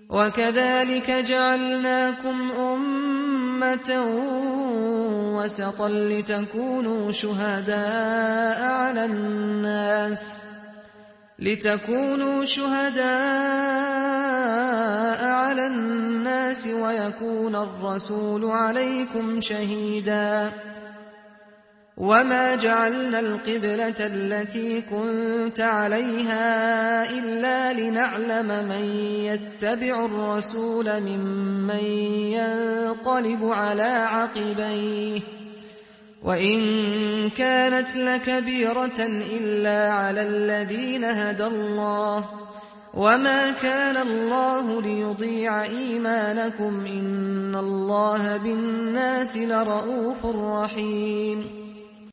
وكذلك جعلناكم أمة وسطا لتكونوا شهداء على الناس ويكون الرسول عليكم شهيدا. وما جعلنا القبلة التي كنت عليها إلا لنعلم من يتبع الرسول ممن ينقلب على عقبيه، وإن كانت لكبيرة إلا على الذين هدى الله، وما كان الله ليضيع إيمانكم إن الله بالناس لرءوف رحيم.